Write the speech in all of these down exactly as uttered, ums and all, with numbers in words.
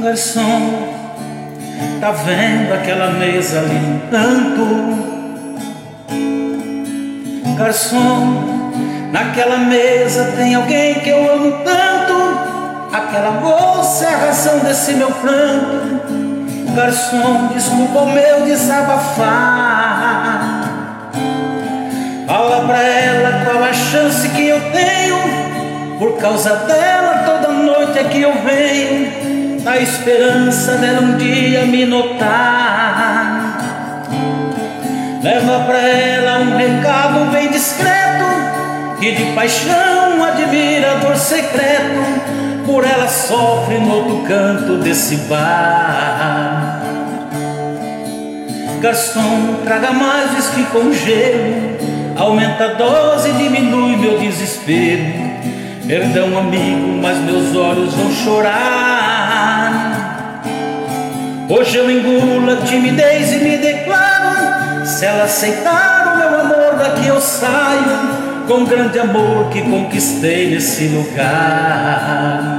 Garçom, tá vendo aquela mesa ali no canto? Garçom, naquela mesa tem alguém que eu amo tanto. Aquela moça é a razão desse meu pranto. Garçom, desculpa o meu desabafar. Fala pra ela qual a chance que eu tenho. Por causa dela toda noite é que eu venho, na esperança dela um dia me notar. Leva pra ela um recado bem discreto, que de paixão admirador secreto por ela sofre no outro canto desse bar. Garçom, traga mais whisky com gelo, aumenta a dose e diminui meu desespero. Perdão, amigo, mas meus olhos vão chorar. Hoje eu engulo a timidez e me declaro. Se ela aceitar o meu amor, daqui eu saio com o grande amor que conquistei nesse lugar.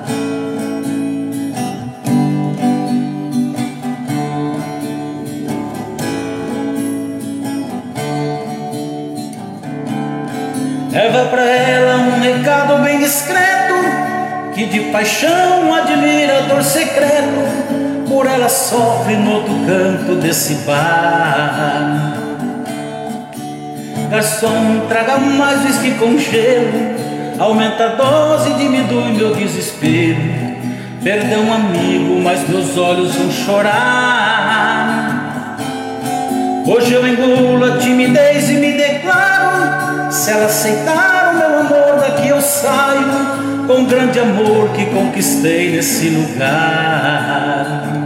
Leva pra ela um recado bem discreto, que de paixão admirador secreto por ela sofre no outro canto desse bar. Garçom, traga mais whisky com gelo, aumenta a dose e diminui meu desespero. Perdão, amigo, mas meus olhos vão chorar. Hoje eu engulo a timidez e me declaro. Se ela aceitar o meu amor, daqui eu saio com o grande amor que conquistei nesse lugar.